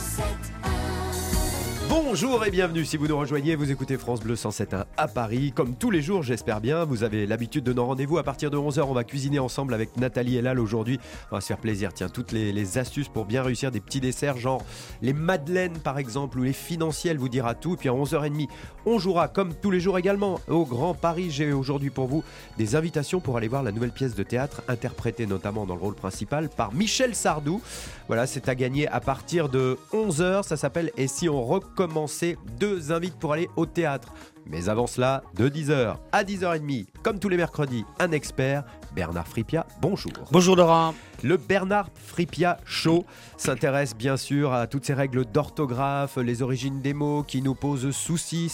Bonjour et bienvenue, si vous nous rejoignez, vous écoutez France Bleu 107.1 à Paris. Comme tous les jours, j'espère bien, vous avez l'habitude de nos rendez-vous. À partir de 11h, on va cuisiner ensemble avec Nathalie et Lal aujourd'hui. On va se faire plaisir, tiens, toutes les astuces pour bien réussir des petits desserts, genre les madeleines par exemple, ou les financiers, elle vous dira tout. Et puis à 11h30, on jouera comme tous les jours également au Grand Paris. J'ai aujourd'hui pour vous des invitations pour aller voir la nouvelle pièce de théâtre, interprétée notamment dans le rôle principal par Michel Sardou. Voilà, c'est à gagner à partir de 11h, ça s'appelle « Et si on recommençait ?» Deux invites pour aller au théâtre. Mais avant cela, de 10h à 10h30, comme tous les mercredis, un expert, Bernard Fripia, bonjour. Bonjour Laurent. Le Bernard Fripia Show s'intéresse bien sûr à toutes ces règles d'orthographe, les origines des mots qui nous posent soucis.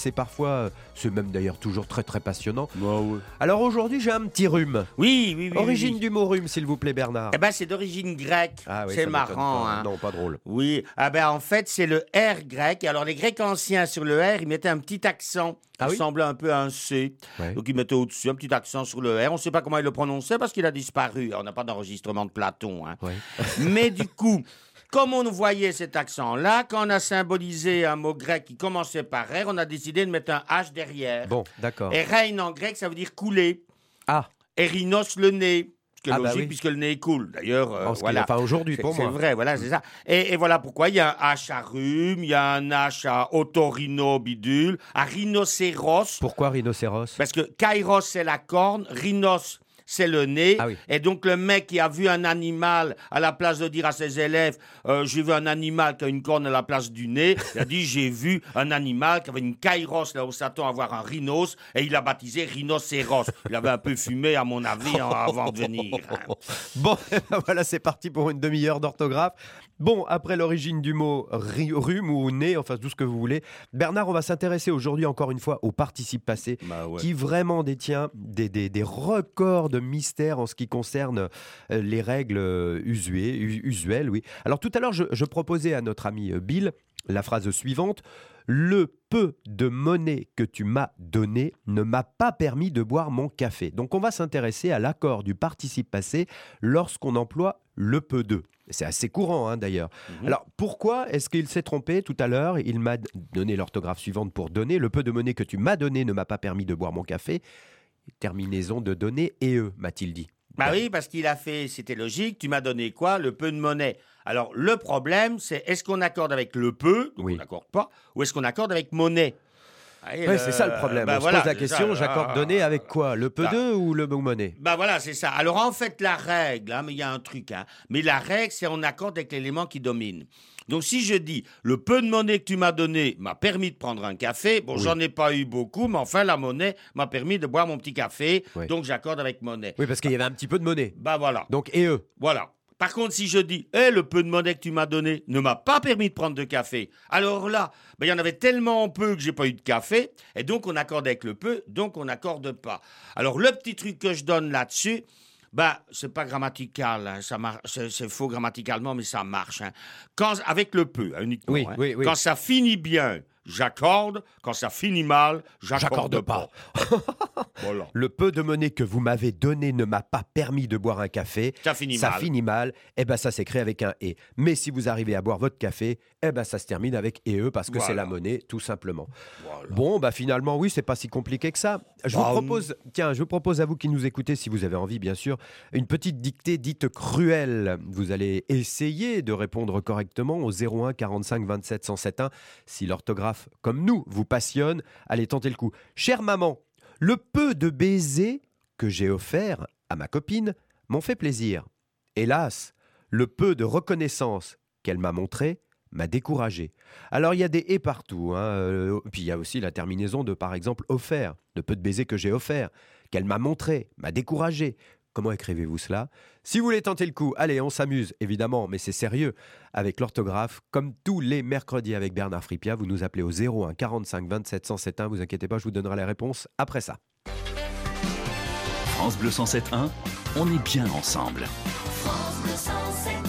C'est même d'ailleurs toujours très très passionnant. Ouais. Alors aujourd'hui, j'ai un petit rhume. Oui. Origine du mot rhume, s'il vous plaît, Bernard. Eh ben, c'est d'origine grecque. Ah oui, c'est ça marrant. pas. Hein. Non, pas drôle. Oui. En fait, c'est le R grec. Alors, les Grecs anciens, sur le R, ils mettaient un petit accent qui ressemblait un peu à un C. Ouais. Donc, ils mettaient au-dessus un petit accent sur le R. On ne sait pas comment ils le prononçaient parce qu'il a disparu. On n'a pas d'enregistrement de Platon. Hein. Ouais. Mais du coup, comme on voyait cet accent-là, quand on a symbolisé un mot grec qui commençait par R, on a décidé de mettre un H derrière. Bon, d'accord. Et rein en grec, ça veut dire couler. Ah, Et rhinos, le nez. Ce qui est logique, oui. puisque le nez coule. D'ailleurs, voilà. Enfin, aujourd'hui, pour moi. C'est vrai, voilà, c'est ça. Et voilà pourquoi il y a un H à rhume, il y a un H à otorhino bidule, à rhinocéros. Pourquoi rhinocéros? Parce que kairos, c'est la corne, rhinos, c'est le nez. Ah oui. Et donc, le mec qui a vu un animal, à la place de dire à ses élèves, j'ai vu un animal qui a une corne à la place du nez, il a dit, j'ai vu un animal qui avait une kairos, là où s'attend à avoir un rhinos, et il l'a baptisé rhinocéros. Il avait un peu fumé, à mon avis, avant de venir. Hein. Bon, voilà, c'est parti pour une demi-heure d'orthographe. Bon, après l'origine du mot rhume ou nez, enfin tout ce que vous voulez, Bernard, on va s'intéresser aujourd'hui encore une fois au participe passé, qui vraiment détient des records de mystère en ce qui concerne les règles usuelles. Oui. Alors tout à l'heure, je proposais à notre ami Bill la phrase suivante. Le peu de monnaie que tu m'as donné ne m'a pas permis de boire mon café. Donc on va s'intéresser à l'accord du participe passé lorsqu'on emploie le peu de. C'est assez courant d'ailleurs. Alors pourquoi est-ce qu'il s'est trompé tout à l'heure? Il m'a donné l'orthographe suivante pour donner. Le peu de monnaie que tu m'as donné ne m'a pas permis de boire mon café. Terminaison de donner et m'a-t-il dit. Oui, parce qu'il a fait, c'était logique, tu m'as donné quoi? Le peu de monnaie. Alors, le problème, c'est est-ce qu'on accorde avec le peu, donc on n'accorde pas, ou est-ce qu'on accorde avec monnaie? Oui, c'est ça le problème. On se pose la question, j'accorde donner avec quoi? Le peu de ou le mot monnaie? Voilà, c'est ça. Alors, en fait, la règle, mais il y a un truc, mais la règle, c'est on accorde avec l'élément qui domine. Donc, si je dis, le peu de monnaie que tu m'as donné m'a permis de prendre un café, j'en ai pas eu beaucoup, mais enfin, la monnaie m'a permis de boire mon petit café, donc j'accorde avec monnaie. Oui, parce qu'il y avait un petit peu de monnaie. Voilà. Donc, et eux. Voilà. Par contre, si je dis, le peu de monnaie que tu m'as donné ne m'a pas permis de prendre de café, alors là, il y en avait tellement peu que j'ai pas eu de café, et donc on accorde avec le peu, donc on n'accorde pas. Alors, le petit truc que je donne là-dessus, c'est pas grammatical, ça c'est faux grammaticalement, mais ça marche. Avec le peu, uniquement. Oui. Quand ça finit bien, j'accorde. Quand ça finit mal, j'accorde pas. Voilà. Le peu de monnaie que vous m'avez donné ne m'a pas permis de boire un café. Ça finit mal. Ça s'écrit avec un « et ». Mais si vous arrivez à boire votre café, ça se termine avec « et eux » parce que c'est la monnaie, tout simplement. Voilà. Bon, finalement, oui, c'est pas si compliqué que ça. Je vous propose à vous qui nous écoutez, si vous avez envie, bien sûr, une petite dictée dite cruelle. Vous allez essayer de répondre correctement au 01 45 27 107 1. Si l'orthographe, comme nous, vous passionne, allez tenter le coup. Chère maman, le peu de baisers que j'ai offert à ma copine m'ont fait plaisir. Hélas, le peu de reconnaissance qu'elle m'a montré m'a découragé. Alors il y a des « et » partout. Puis il y a aussi la terminaison de, par exemple, « offert ». Le peu de baisers que j'ai offert, qu'elle m'a montré, m'a découragé. Comment écrivez-vous cela? Si vous voulez tenter le coup, allez, on s'amuse, évidemment, mais c'est sérieux. Avec l'orthographe, comme tous les mercredis avec Bernard Fripia, vous nous appelez au 01 45 27 107 1. Vous inquiétez pas, je vous donnerai la réponse après ça. France Bleu 107.1, on est bien ensemble. France Bleu 107.1.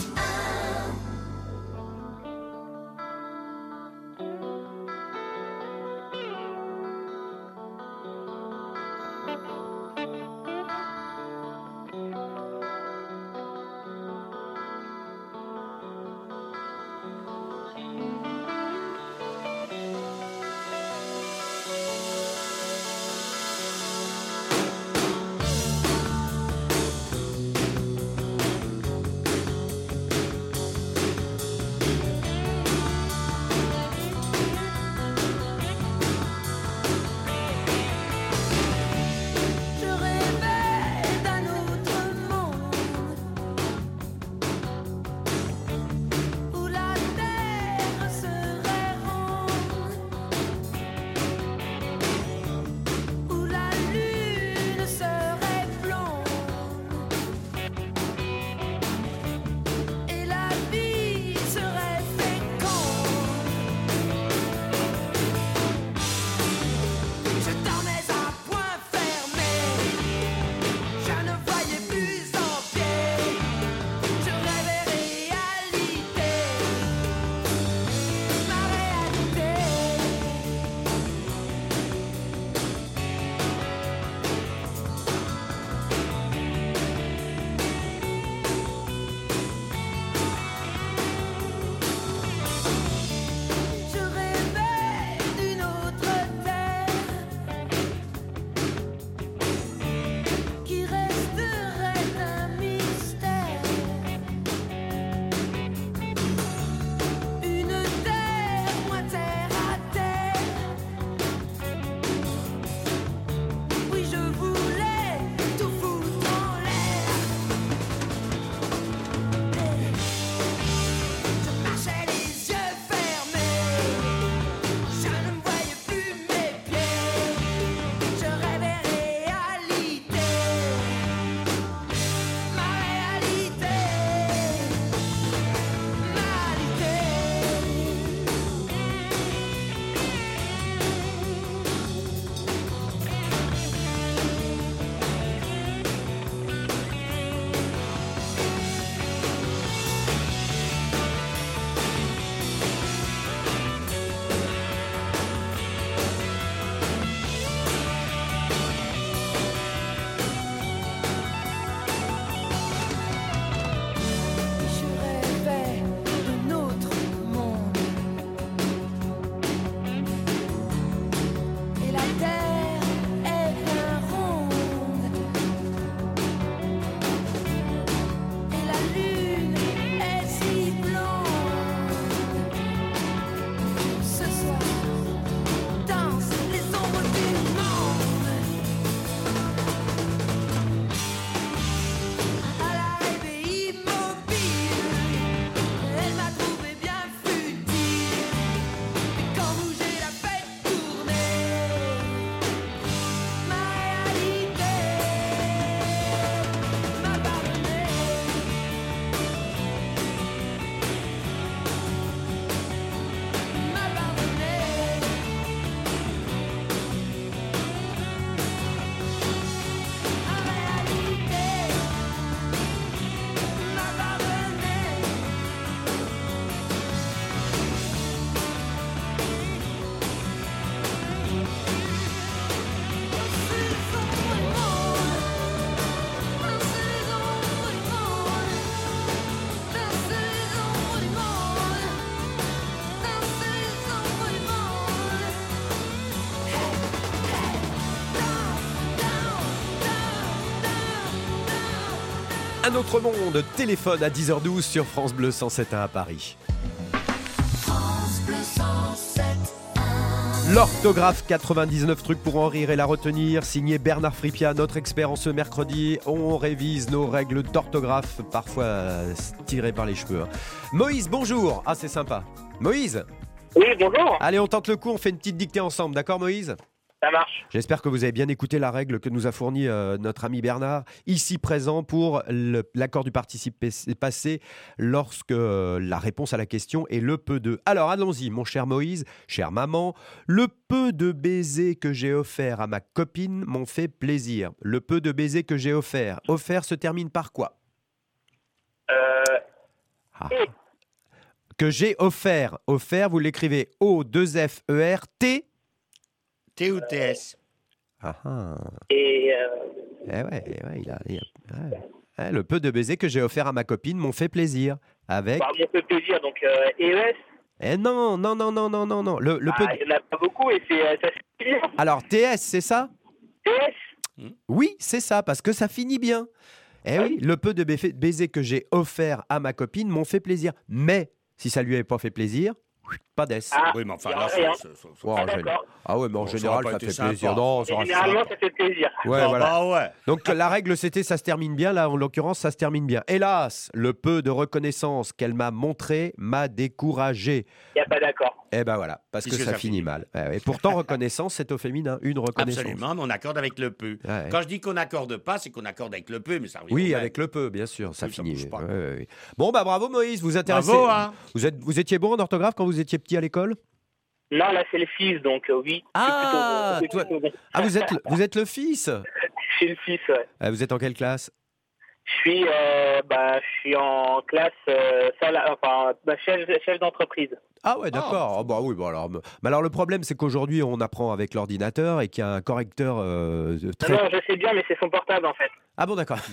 Un autre monde, téléphone à 10h12 sur France Bleu 107.1 à Paris. France Bleu 107. L'orthographe, 99 trucs pour en rire et la retenir, signé Bernard Fripia, notre expert en ce mercredi. On révise nos règles d'orthographe, parfois tirées par les cheveux. Moïse, bonjour. Ah, c'est sympa. Moïse. Oui, bonjour. Allez, on tente le coup, on fait une petite dictée ensemble, d'accord Moïse ? Ça marche. J'espère que vous avez bien écouté la règle que nous a fournie notre ami Bernard, ici présent pour l'accord du participe passé lorsque la réponse à la question est le peu de. Alors allons-y, mon cher Moïse, chère maman, le peu de baisers que j'ai offert à ma copine m'ont fait plaisir. Le peu de baisers que j'ai offert. Offert se termine par quoi ? Et. Que j'ai offert. Offert, vous l'écrivez O-2-F-E-R-T. T ou TS? Et Le peu de baisers que j'ai offert à ma copine m'ont fait plaisir. Avec. bah, mon peu plaisir, donc ES. Non. Le peu de- Il n'y en a pas beaucoup et ça se bien. Alors, TS, c'est ça ? TS. Oui, c'est ça, parce que ça finit bien. Eh oui, le peu de baisers que j'ai offert à ma copine m'ont fait plaisir. Mais, si ça lui avait pas fait plaisir, pas d'ess. Ah, Oui, mais enfin, il y a là, rien. Oh, en général. D'accord. Ah ouais, mais en Bon, ça général, aurait pas ça été fait sympa. plaisir. Non, ça Et aurait été généralement, sympa. ça fait plaisir. Ouais, voilà. Bah ouais. Donc la règle c'était ça se termine bien, là en l'occurrence ça se termine bien. Hélas, le peu de reconnaissance qu'elle m'a montré m'a découragé. Il n'y a pas d'accord. Eh ben voilà, parce que Puisque ça ça finit finit. mal. Et pourtant reconnaissance c'est au féminin, une reconnaissance. Absolument, mais on accorde avec le peu. Ouais. Quand je dis qu'on n'accorde pas, c'est qu'on accorde avec le peu, mais ça revient au Oui, même. avec le peu, bien sûr, ça Oui, ça finit. bouge pas. Ouais. Bon bah bravo Moïse, vous intéressez. Bravo, hein. Vous étiez bon en orthographe quand vous étiez petit à l'école ? Non, là, c'est le fils, donc oui. Ah, Je suis plutôt bon. Ah vous êtes le fils. Je suis le fils, ouais. Vous êtes en quelle classe ? Je suis en classe chef d'entreprise. Ah ouais, d'accord. Ah bah oui, bon alors. Mais alors le problème, c'est qu'aujourd'hui, on apprend avec l'ordinateur et qu'il y a un correcteur très. Non, je sais bien, mais c'est son portable, en fait. Ah bon, d'accord.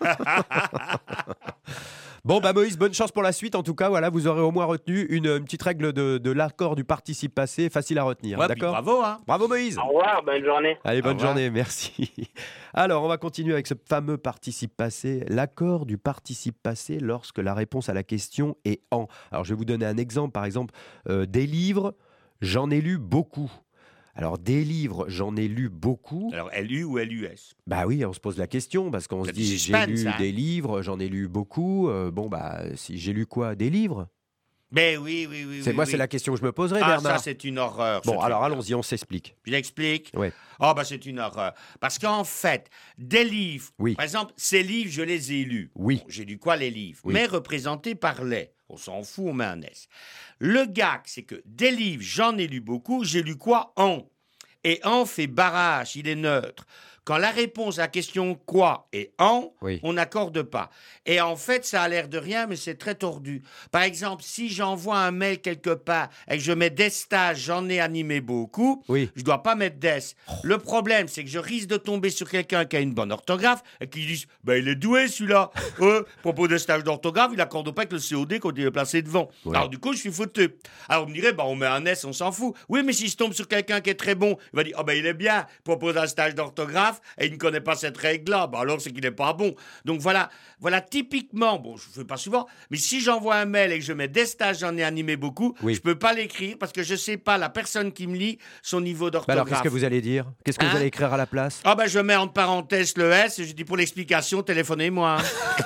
Bon bah Moïse, bonne chance pour la suite. En tout cas, voilà, vous aurez au moins retenu une petite règle de l'accord du participe passé, facile à retenir. Ouais, puis d'accord. bravo, hein. Bravo Moïse. Au revoir, bonne journée. Allez, bonne Au revoir. journée, merci. Alors, on va continuer avec ce fameux participe passé, l'accord du participe passé lorsque la réponse à la question est en. Alors, je vais vous donner un exemple. Par exemple, des livres, j'en ai lu beaucoup. Alors, des livres, j'en ai lu beaucoup. Alors, LU ou LUS? Bah oui, on se pose la question parce qu'on Il y se a du dit, j'ai suspense, lu hein. des livres, j'en ai lu beaucoup. Bon, bah, si j'ai lu quoi? Des livres? Ben oui. C'est la question que je me poserais, Ah, Bernard. ça, c'est une horreur. Bon, ce alors truc-là. allons-y, on s'explique. Je l'explique. Ouais. Oh, bah, c'est une horreur. Parce qu'en fait, des livres, Oui. par exemple, ces livres, je les ai lus. Oui. Bon, j'ai lu quoi, les livres? Oui. Mais représentés par les. On s'en fout, on met un S. Le gag, c'est que des livres, j'en ai lu beaucoup. J'ai lu quoi? En. Et en fait barrage, il est neutre. Quand la réponse à la question quoi est en, Oui. on n'accorde pas. Et en fait, ça a l'air de rien, mais c'est très tordu. Par exemple, si j'envoie un mail quelque part et que je mets des stages, j'en ai animé beaucoup, Oui. je dois pas mettre des. Le problème, c'est que je risque de tomber sur quelqu'un qui a une bonne orthographe et qui dit ben, il est doué celui-là. Propos de stage d'orthographe, il accorde pas avec le COD quand il est placé devant. Ouais. Alors du coup, je suis foutu. Alors on me dirait, on met un S, on s'en fout. Oui, mais si je tombe sur quelqu'un qui est très bon, il va dire, il est bien, propose un stage d'orthographe et il ne connaît pas cette règle-là. Alors c'est qu'il n'est pas bon. Donc voilà typiquement, je ne fais pas souvent, mais si j'envoie un mail et que je mets des stages, j'en ai animé beaucoup, Oui. je peux pas l'écrire parce que je sais pas, la personne qui me lit, son niveau Bah d'orthographe. alors, qu'est-ce que vous allez dire? Qu'est-ce que vous Hein allez écrire à la place? Je mets entre parenthèses le S et je dis pour l'explication, téléphonez-moi.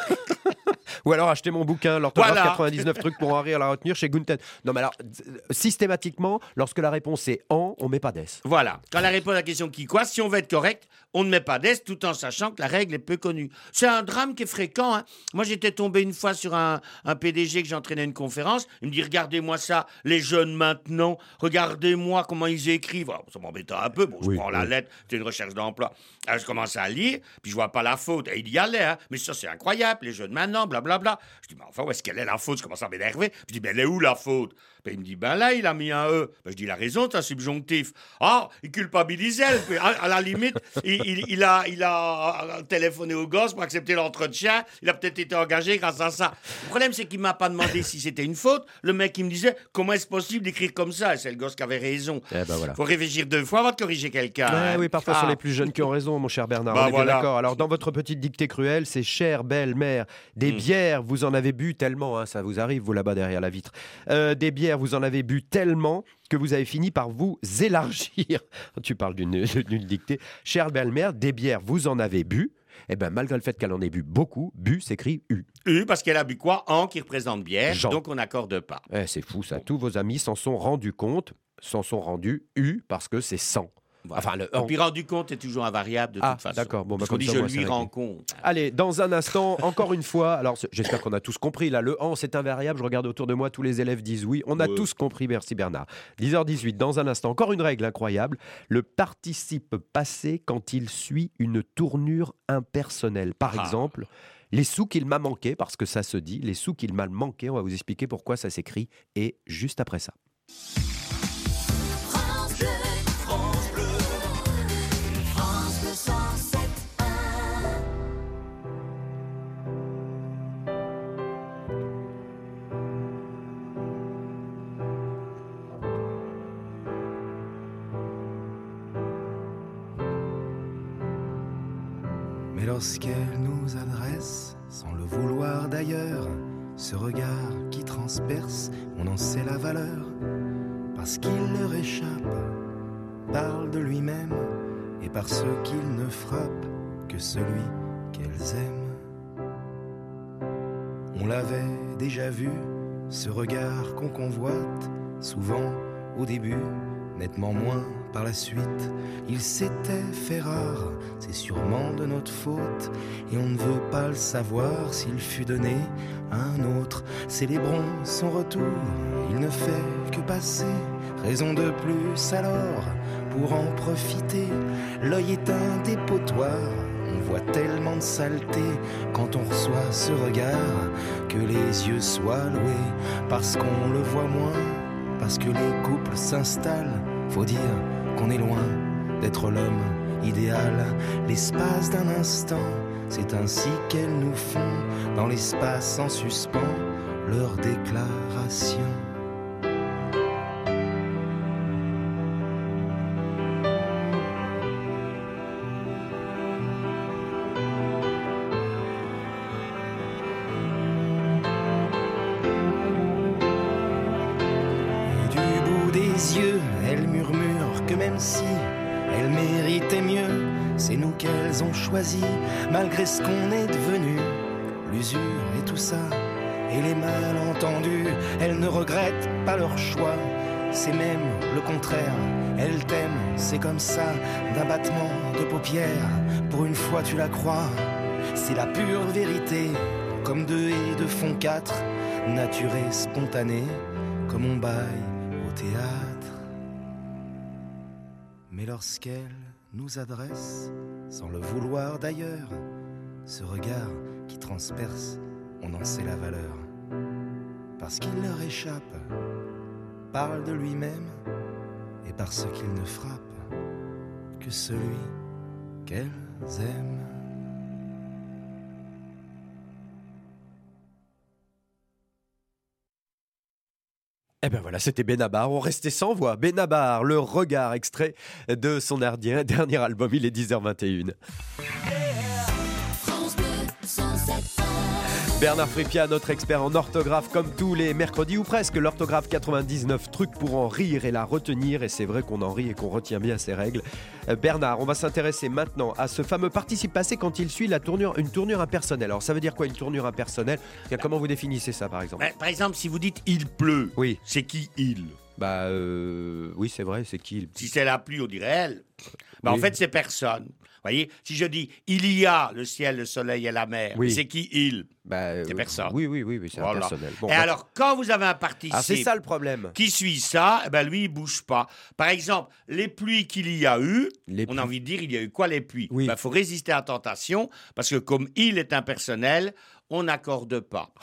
Ou alors acheter mon bouquin, l'orthographe Voilà. 99 trucs pour en rire à la retenir chez Gunten. Non mais alors, systématiquement, lorsque la réponse est en, on met pas d'ess. Voilà. Quand la réponse à la question qui quoi, si on veut être correct, on ne met pas d'est tout en sachant que la règle est peu connue. C'est un drame qui est fréquent. Hein. Moi, j'étais tombé une fois sur un PDG que j'entraînais à une conférence. Il me dit, regardez-moi ça, les jeunes maintenant, regardez-moi comment ils écrivent. Alors, ça m'embêtait un peu. Bon, je Oui, prends la oui. lettre, c'est une recherche d'emploi. Alors, je commence à lire, puis je vois pas la faute. Et il y allait, hein. Mais ça, c'est incroyable, les jeunes maintenant, blablabla. Je dis, mais enfin, où est-ce qu'elle est la faute? Je commence à m'énerver. Je dis, mais elle est où la faute? Ben, il me dit, ben là, il a mis un E. Ben, je dis, il a raison, c'est un subjonctif. Ah, il culpabilisait. À la limite, il a téléphoné au gosse pour accepter l'entretien. Il a peut-être été engagé grâce à ça. Le problème, c'est qu'il m'a pas demandé si c'était une faute. Le mec, il me disait, comment est-ce possible d'écrire comme ça? Et c'est le gosse qui avait raison. Eh ben voilà. Faut réfléchir 2 fois avant de corriger quelqu'un. Ouais, hein. oui, parfois ce sont les plus jeunes qui ont raison, mon cher Bernard. Bah, on est bien voilà. d'accord. Alors, dans votre petite dictée cruelle, c'est chère belle-mère, des bières, vous en avez bu tellement, hein, ça vous arrive, vous là-bas derrière la vitre. Des bières, vous en avez bu tellement que vous avez fini par vous élargir. Tu parles d'une dictée. Chère belle-mère, des bières, vous en avez bu. Eh bien, malgré le fait qu'elle en ait bu beaucoup, bu s'écrit U. Parce qu'elle a bu quoi? En qui représente bière, Jean. donc on n'accorde pas. C'est fou ça. Tous vos amis s'en sont rendus compte, s'en sont rendus U parce que c'est 100. Voilà. Enfin, le Et puis rendu compte est toujours invariable de toute façon. D'accord. Bon, Parce bah, qu'on dit comme ça, je moi, c'est lui réglé. rends compte. Allez, dans un instant, encore une fois, alors j'espère qu'on a tous compris, là, le « en » c'est invariable, je regarde autour de moi, tous les élèves disent oui, on a tous compris, merci Bernard. 10h18, dans un instant, encore une règle incroyable, le participe passé quand il suit une tournure impersonnelle. Par exemple, les sous qu'il m'a manqué, parce que ça se dit, les sous qu'il m'a manqué, on va vous expliquer pourquoi ça s'écrit, et juste après ça. France Bleu, France Bleu, France Bleu 107.1. Mais lorsqu'elle nous adresse, sans le vouloir d'ailleurs, ce regard qui transperce, on en sait la valeur, parce qu'il leur échappe, parle de lui-même, et parce qu'il ne frappe que celui qu'elles aiment. On l'avait déjà vu, ce regard qu'on convoite, souvent au début, nettement moins par la suite. Il s'était fait rare, c'est sûrement de notre faute, et on ne veut pas le savoir s'il fut donné à un autre. Célébrons son retour, il ne fait que passer, raison de plus alors pour en profiter. L'œil est un dépotoir, on voit tellement de saleté quand on reçoit ce regard, que les yeux soient loués parce qu'on le voit moins, parce que les couples s'installent. Faut dire qu'on est loin d'être l'homme idéal. L'espace d'un instant, c'est ainsi qu'elles nous font, dans l'espace en suspens, leur déclaration. Et du bout des yeux, elles murmurent que même si elles méritaient mieux, c'est nous qu'elles ont choisi, malgré ce qu'on est devenu. L'usure et tout ça, et les malentendus, elles ne regrettent pas leur choix, c'est même le contraire. Elles t'aiment, c'est comme ça, d'un battement de paupières. Pour une fois tu la crois, c'est la pure vérité. Comme 2 et 2 font 4, nature et spontanée, comme on baille au théâtre. Mais lorsqu'elle nous adresse, sans le vouloir d'ailleurs, ce regard qui transperce, on en sait la valeur. Parce qu'il leur échappe, parle de lui-même, et parce qu'il ne frappe que celui qu'elles aiment. Eh ben voilà, c'était Benabar, on restait sans voix. Benabar, le regard, extrait de son dernier album, il est 10h21. France Bleu 107.1. Bernard Frépia, notre expert en orthographe, comme tous les mercredis ou presque. L'orthographe 99 trucs pour en rire et la retenir. Et c'est vrai qu'on en rit et qu'on retient bien ces règles. Bernard, on va s'intéresser maintenant à ce fameux participe passé quand il suit une tournure impersonnelle. Alors ça veut dire quoi une tournure impersonnelle? Comment vous définissez ça par exemple? Par exemple, si vous dites il pleut, Oui. c'est qui il? Oui, c'est vrai, c'est qui? Si c'est la pluie, on dirait elle. En Oui. fait, c'est personne. Voyez, si je dis il y a le ciel, le soleil et la mer, Oui. c'est qui il? C'est C'est personne. Oui, c'est Voilà. impersonnel. Bon, Et alors, quand vous avez un participe c'est ça le problème. qui suit ça, eh ben lui, il bouge pas. Par exemple, les pluies qu'il y a eu, Les on a pluies. envie de dire, il y a eu quoi les pluies? Oui. Faut résister à la tentation, parce que comme il est impersonnel, on n'accorde pas.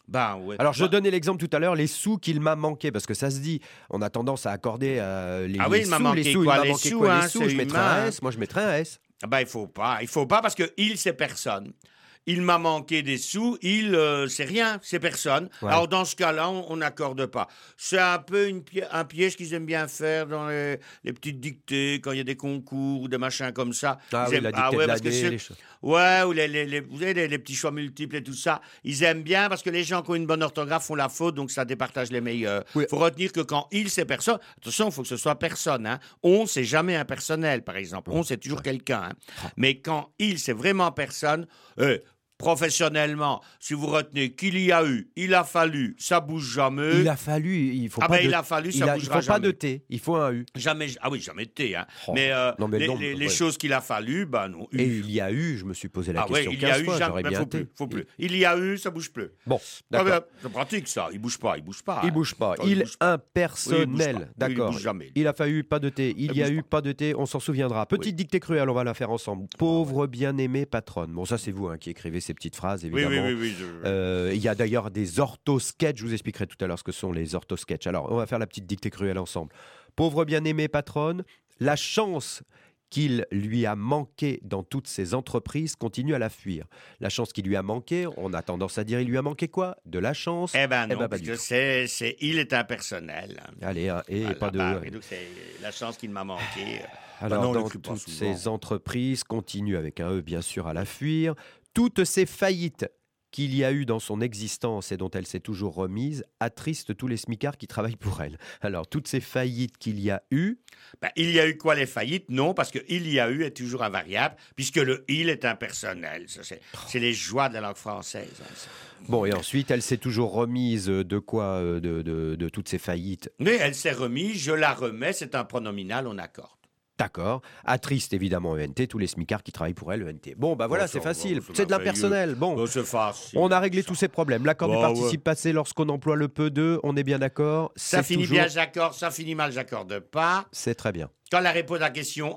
Ben ouais. Alors, je donnais l'exemple tout à l'heure, les sous qu'il m'a manqué, parce que ça se dit, on a tendance à accorder les, Ah oui, les il m'a sous, manqué les sous, quoi, il m'a les manqué sous, quoi, hein, les sous, c'est je mettrais humain, un hein. S, moi je mettrais un S. Ah ben, il faut pas parce que il, c'est personne. Il m'a manqué des sous, c'est rien, c'est personne. Ouais. Alors, dans ce cas-là, on n'accorde pas. C'est un peu un piège qu'ils aiment bien faire dans les petites dictées, quand il y a des concours ou des machins comme ça. Ah Ils oui, aiment- la dictée de parce que l'année, c'est- les choses. Ouais, ou vous savez, les petits choix multiples et tout ça. Ils aiment bien parce que les gens qui ont une bonne orthographe font la faute, donc ça départage les meilleurs. Oui. Faut retenir que quand il, c'est personne, attention, il faut que ce soit personne. Hein. On, c'est jamais impersonnel, par exemple. On, c'est toujours quelqu'un. Hein. Mais quand il, c'est vraiment personne, professionnellement, si vous retenez qu'il y a eu, il a fallu, ça bouge jamais. Il a fallu, il faut Ah pas ben, de... il a fallu, ça il bougera faut pas de jamais. T, il faut un U. Jamais, ah oui, jamais de T. Hein. Oh. Mais, Non, mais les, non, les ouais. choses qu'il a fallu, ben non. Et il y a eu, je me suis posé la Ah oui, question il y a 15 eu, fois, jamais, j'aurais mais bien faut plus. Il y a eu, ça bouge plus. Bon, Ah d'accord. ben, c'est pratique ça, il bouge pas. Il hein. bouge pas. Oh, il Il bouge pas. impersonnel. Oui, il bouge pas. D'accord. Il bouge jamais. Il a fallu pas de T. Il y a bouge eu pas de T. On s'en souviendra. Petite Oui. dictée cruelle, on va la faire ensemble. Pauvre bien-aimée patronne. Bon, ça c'est vous qui écrivez ces petites phrases, Oui, évidemment. oui. Il y a d'ailleurs des orthosketchs. Je vous expliquerai tout à l'heure ce que sont les orthosketchs. Alors, on va faire la petite dictée cruelle ensemble. Pauvre bien-aimée patronne, la chance qu'il lui a manqué dans toutes ses entreprises continue à la fuir. La chance qui lui a manqué, on a tendance à dire il lui a manqué quoi? De la chance? Eh ben non, pas parce du que tout. il est impersonnel. Hein. Allez, et Voilà, pas de... bah, et donc c'est la chance qu'il m'a manqué. Alors, non, on dans l'écrit pas toutes souvent. ces entreprises, continue avec un E bien sûr à la fuir. Toutes ces faillites qu'il y a eu dans son existence et dont elle s'est toujours remise attristent tous les smicards qui travaillent pour elle. Alors, toutes ces faillites qu'il y a eu, Ben, il y a eu quoi les faillites? Non, parce que il y a eu est toujours invariable, puisque le il est impersonnel. Ça, c'est les joies de la langue française. Hein, ça. bon, et ensuite, elle s'est toujours remise de quoi de toutes ces faillites. Mais elle s'est remise, je la remets, c'est un pronominal, on accorde. D'accord. Attriste, évidemment, ENT, tous les smicards qui travaillent pour elle, ENT. Bon, bah voilà, Bon, c'est ça, facile. bon, C'est de l'impersonnel. Bon. C'est facile. On a réglé tous ces problèmes. L'accord du Bah, participe passé lorsqu'on emploie le peu de, on est bien d'accord. Ça c'est finit toujours- bien, j'accorde. Ça finit mal, j'accorde pas. C'est très bien. Quand la réponse à la question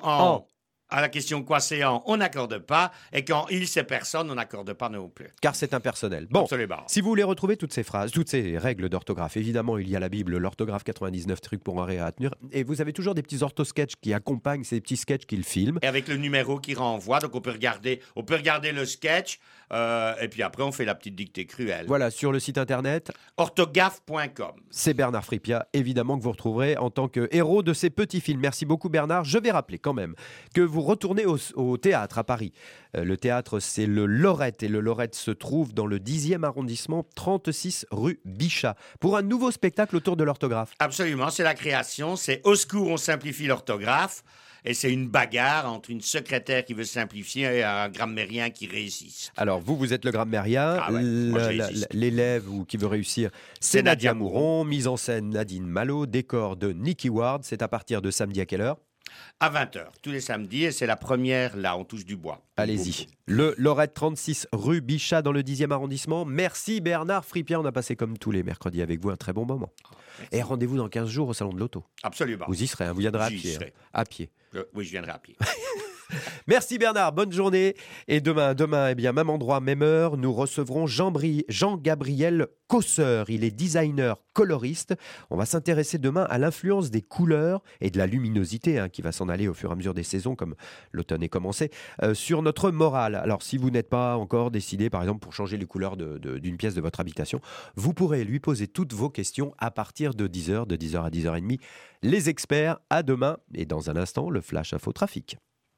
à la question quoi c'est en, on n'accorde pas. Et quand il c'est personne, on n'accorde pas non plus. Car c'est impersonnel. Bon, Absolument. si vous voulez retrouver toutes ces phrases, toutes ces règles d'orthographe, évidemment, il y a la Bible, l'orthographe 99 trucs pour un ré à tenir. Et vous avez toujours des petits orthosketchs qui accompagnent ces petits sketchs qu'il filme. Et avec le numéro qui renvoie, donc on peut regarder le sketch, et puis après on fait la petite dictée cruelle. Voilà, sur le site internet, Orthogaffe.com. c'est Bernard Fripia, évidemment, que vous retrouverez en tant que héros de ces petits films. Merci beaucoup, Bernard. Je vais rappeler quand même que vous retournez au théâtre à Paris. Le théâtre, c'est le Lorette, et le Lorette se trouve dans le 10e arrondissement, 36 rue Bichat, pour un nouveau spectacle autour de l'orthographe. Absolument, c'est la création, c'est au secours, on simplifie l'orthographe. Et c'est une bagarre entre une secrétaire qui veut simplifier et un grammairien qui résiste. Alors, vous êtes le grammairien, Ah ouais, moi, je résiste. l'élève ou qui veut réussir, c'est Nadia Mouron, mise en scène Nadine Malo, décor de Nicky Ward, c'est à partir de samedi à quelle heure? À 20h, tous les samedis, et c'est la première, là, on touche du bois. Allez-y. Le Lorette 36 rue Bichat dans le 10e arrondissement. Merci Bernard Fripia, on a passé comme tous les mercredis avec vous un très bon moment. Et rendez-vous dans 15 jours au Salon de l'Auto. Absolument. Vous y serez, hein, vous viendrez à J'y pied. serai. À pied. Oui, je viendrai à pied. Merci Bernard, bonne journée. Et demain, eh bien, même endroit, même heure, nous recevrons Jean-Gabriel Cosseur. Il est designer coloriste. On va s'intéresser demain à l'influence des couleurs et de la luminosité qui va s'en aller au fur et à mesure des saisons, comme l'automne est commencé, sur notre morale. Alors, si vous n'êtes pas encore décidé, par exemple, pour changer les couleurs d'une pièce de votre habitation, vous pourrez lui poser toutes vos questions à partir de 10h, de 10h à 10h30. Les experts, à demain. Et dans un instant, le Flash Info Trafic.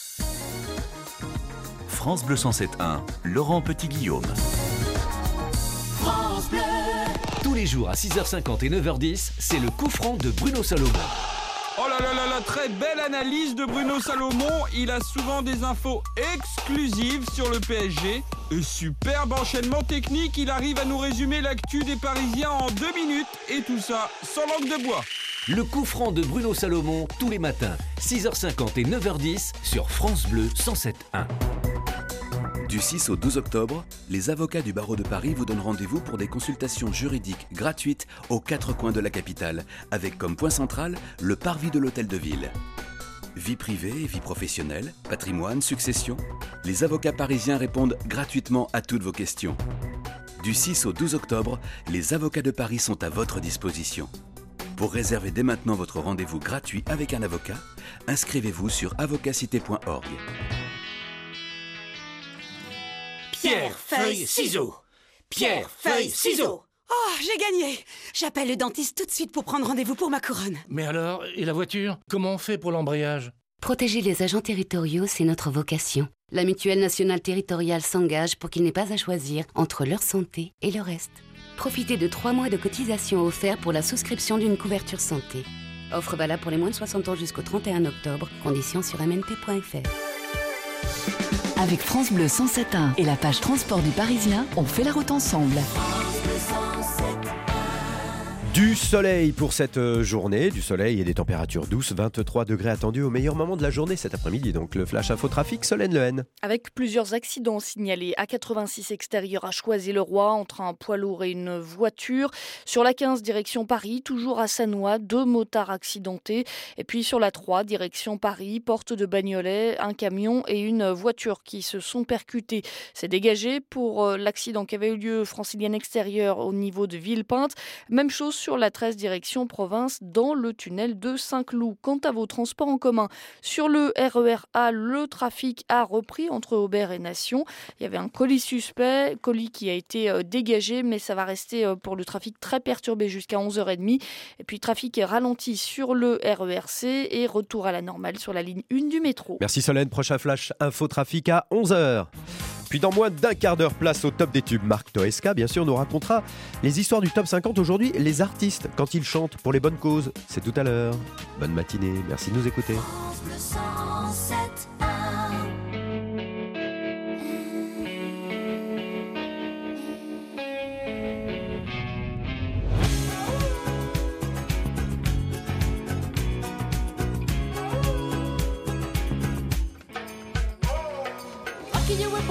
France Bleu 107.1, Laurent Petit-Guillaume. France Bleu. Tous les jours à 6h50 et 9h10, c'est le coup franc de Bruno Salomon. Oh là là là là, très belle analyse de Bruno Salomon. Il a souvent des infos exclusives sur le PSG. Et superbe enchaînement technique, il arrive à nous résumer l'actu des Parisiens en 2 minutes. Et tout ça sans langue de bois. Le coup franc de Bruno Salomon, tous les matins, 6h50 et 9h10 sur France Bleu 107.1. Du 6 au 12 octobre, les avocats du barreau de Paris vous donnent rendez-vous pour des consultations juridiques gratuites aux 4 coins de la capitale, avec comme point central le parvis de l'hôtel de ville. Vie privée et vie professionnelle, patrimoine, succession, les avocats parisiens répondent gratuitement à toutes vos questions. Du 6 au 12 octobre, les avocats de Paris sont à votre disposition. Pour réserver dès maintenant votre rendez-vous gratuit avec un avocat, inscrivez-vous sur avocacité.org. Pierre, feuille, ciseaux. Pierre, feuille, ciseaux. Oh, j'ai gagné! J'appelle le dentiste tout de suite pour prendre rendez-vous pour ma couronne. Mais alors, et la voiture? Comment on fait pour l'embrayage? Protéger les agents territoriaux, c'est notre vocation. La Mutuelle nationale territoriale s'engage pour qu'ils n'aient pas à choisir entre leur santé et le reste. Profitez de 3 mois de cotisation offerts pour la souscription d'une couverture santé. Offre valable pour les moins de 60 ans jusqu'au 31 octobre. Conditions sur mnt.fr. Avec France Bleu 107.1 et la page Transport du Parisien, on fait la route ensemble. Du soleil pour cette journée, du soleil et des températures douces, 23 degrés attendus au meilleur moment de la journée cet après-midi. Donc le flash info trafic, Solène Lehen. Avec plusieurs accidents signalés. A86 extérieur à Choisy-le-Roi entre un poids lourd et une voiture. Sur la 15 direction Paris, toujours à Sannois, 2 motards accidentés. Et puis sur la 3 direction Paris, porte de Bagnolet, un camion et une voiture qui se sont percutés. C'est dégagé pour l'accident qui avait eu lieu francilienne extérieure au niveau de Villepinte. Même chose sur la 13 direction province dans le tunnel de Saint-Cloud. Quant à vos transports en commun, sur le RER A, le trafic a repris entre Aubert et Nation. Il y avait un colis suspect, colis qui a été dégagé, mais ça va rester pour le trafic très perturbé jusqu'à 11h30. Et puis trafic est ralenti sur le RER C et retour à la normale sur la ligne 1 du métro. Merci Solène, prochain flash info trafic à 11h. Puis dans moins d'un quart d'heure, place au top des tubes. Marc Toesca, bien sûr, nous racontera les histoires du top 50 aujourd'hui, les artistes quand ils chantent pour les bonnes causes. C'est tout à l'heure. Bonne matinée, merci de nous écouter. You were